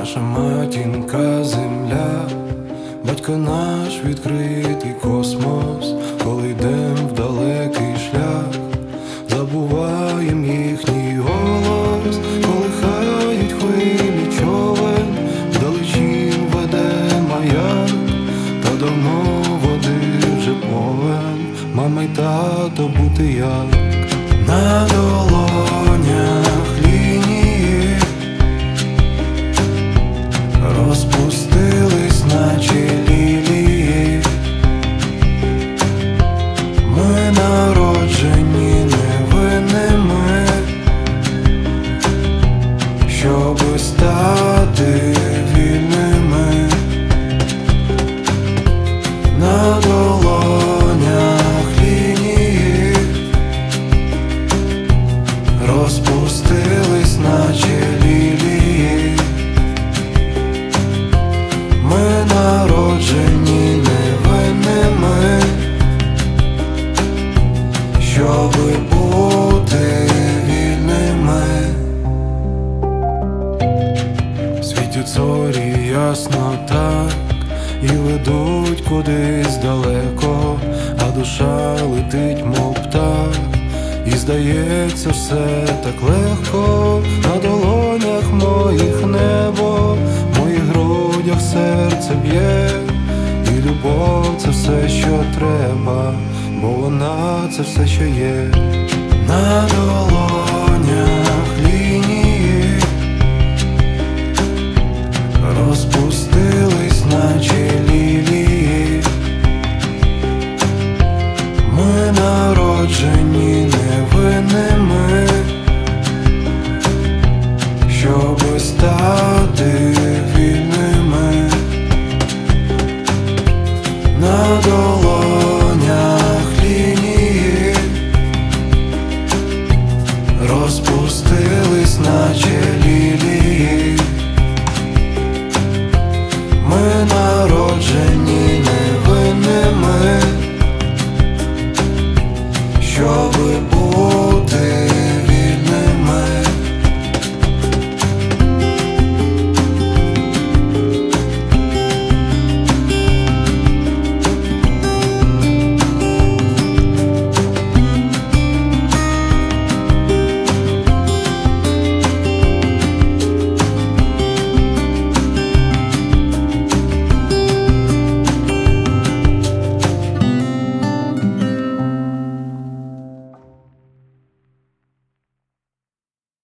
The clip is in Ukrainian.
наша матінка земля, батько наш відкритий космос. Коли йдем в далекий шлях, забуваєм їхній голос. Колихають хвилі човен, вдалечінь веде маяк, та давно води вже повен. Мама й тато бути як на долонях лінії розпустились, наче лілії. Ми народжені невинними, щоби стати вільними. На долонях лінії розпустились, наче лілії. Ми народжені невинними, щоби бути вільними. Світять зорі ясно так і ведуть кудись далеко, а душа летить, мов птах, і здається все так легко. На долонях моїх небо, в моїх грудях серце б'є, і любов — це все, що треба, бо вона — це все, що є. На долонях